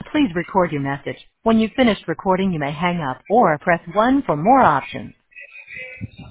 Please record your message. When you've finished recording, you may hang up or press 1 for more options.